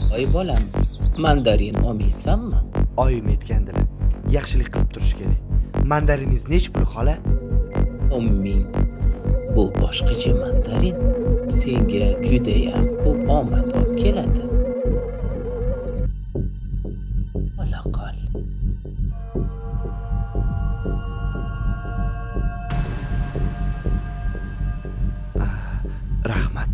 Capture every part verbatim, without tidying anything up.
Voy bolam, mandarin olmaysanmi? Oyim aytgandilar, yaxshilik qilib turish kerak. Mandariningiz nech pul, xola? o'n ming. Bu boshqacha mandarin. Senga juda ham ko'p omad olib keladi. Ola qol. Rahmat.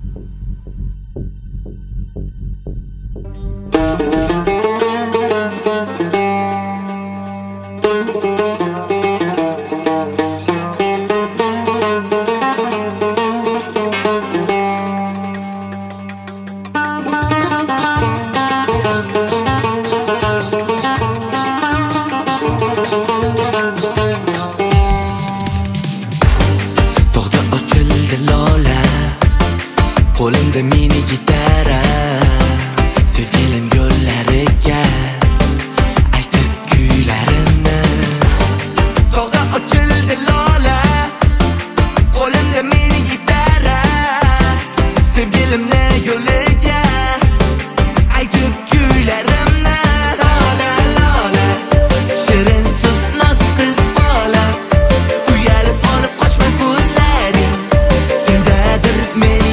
Qo'limda mini gitara, sevgilim yo'llariga aytib kuylarimni. Tog'da ochildi lola, qo'limda mini gitara, sevgilimni yo'liga aytib kuylarimni. Lola lola, shirin so'z nozik qiz bola, uyalib olib qochma ko'zlaring, sendadir mening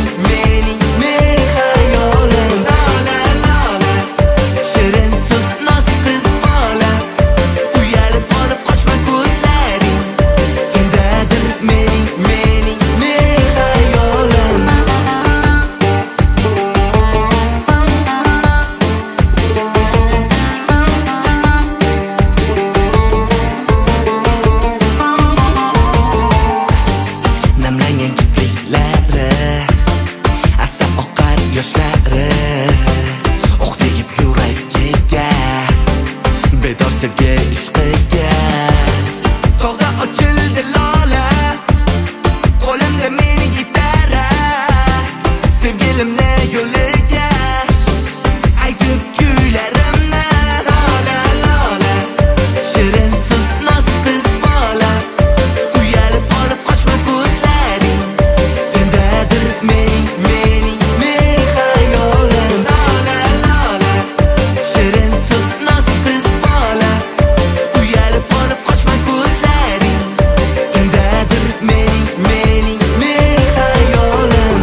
sevgi ishqiga. Tog'da ochildi lola, qo'limda mini gitara, sevgilimni yo'liga aytib kuylarimni. Lola lola, shirin so'z nozik qiz bola, uyalib olib qochma ko'zlaring, sendadir mening mening mening xayolim. Lola lola, shirin so'z nozik qiz bola, uyalib olib qochma ko'zlaring, sendadir mening mening mening xayolim.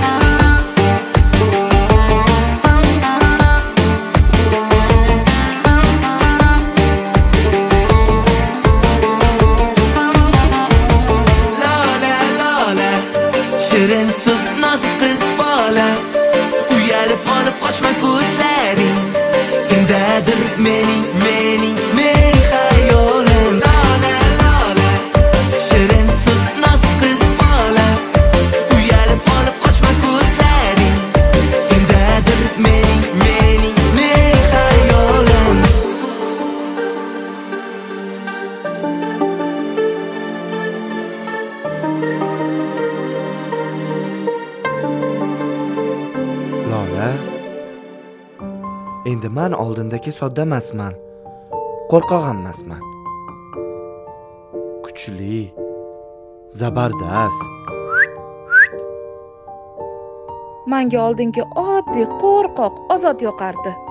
Lola lola, shirin so'z nozik qiz bola, uyalib olib qochma ko'zlaring, sendadir mening mening mening xayolim. Lola lola, shirin so'z nozik qiz bola, uyalib olib qochma ko'zlaring, sendadir mening mening mening xayolim. Lola, endi men oldindagi sodda emasman, qo'rqoq emasman. Kuchli, zabardast. Menga oldingi oddiy qo'rqoq Ozod yoqardi.